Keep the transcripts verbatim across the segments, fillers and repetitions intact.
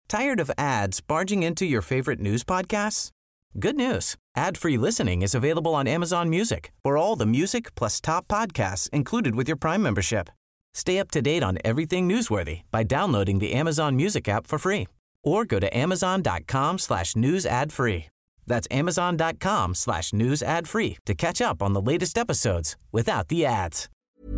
Tired of ads barging into your favorite news podcasts? Good news. Ad-free listening is available on Amazon Music for all the music plus top podcasts included with your Prime membership. Stay up to date on everything newsworthy by downloading the Amazon Music app for free or go to amazon.com slash news ad free. That's amazon.com slash news ad free to catch up on the latest episodes without the ads.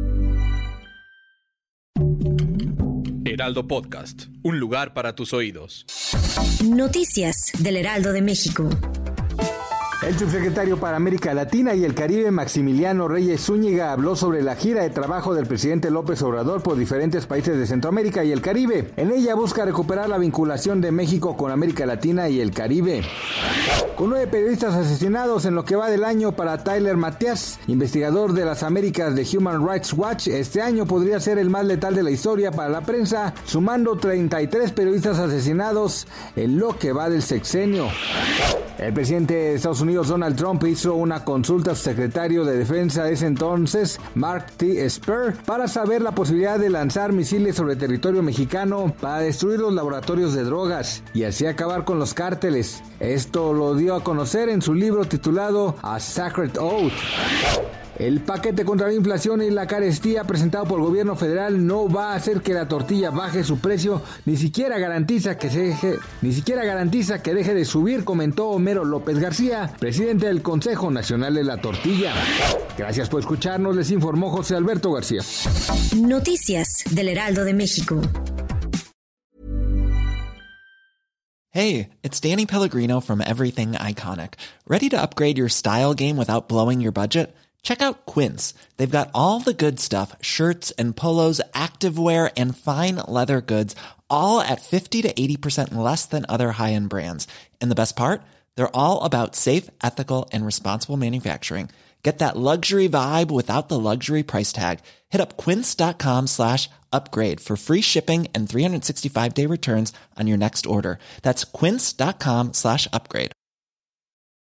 Heraldo Podcast, un lugar para tus oídos. Noticias del Heraldo de México. El subsecretario para América Latina y el Caribe, Maximiliano Reyes Zúñiga, habló sobre la gira de trabajo del presidente López Obrador por diferentes países de Centroamérica y el Caribe. En ella busca recuperar la vinculación de México con América Latina y el Caribe. Con nueve periodistas asesinados en lo que va del año para Tyler Matías, investigador de las Américas de Human Rights Watch, este año podría ser el más letal de la historia para la prensa, sumando treinta y tres periodistas asesinados en lo que va del sexenio. El presidente de Estados Unidos, Donald Trump, hizo una consulta a su secretario de Defensa de ese entonces, Mark T. Esper, para saber la posibilidad de lanzar misiles sobre territorio mexicano para destruir los laboratorios de drogas y así acabar con los cárteles. Esto lo dio a conocer en su libro titulado A Sacred Oath. El paquete contra la inflación y la carestía presentado por el gobierno federal no va a hacer que la tortilla baje su precio, ni siquiera garantiza que se deje, ni siquiera garantiza que deje de subir, comentó Homero López García, presidente del Consejo Nacional de la Tortilla. Gracias por escucharnos, les informó José Alberto García. Noticias del Heraldo de México. Hey, it's Danny Pellegrino from Everything Iconic. Ready to upgrade your style game without blowing your budget? Check out Quince. They've got all the good stuff, shirts and polos, activewear, and fine leather goods, all at fifty to eighty percent less than other high-end brands. And the best part? They're all about safe, ethical, and responsible manufacturing. Get that luxury vibe without the luxury price tag. Hit up quince.com slash upgrade for free shipping and three sixty-five day returns on your next order. That's quince.com slash upgrade.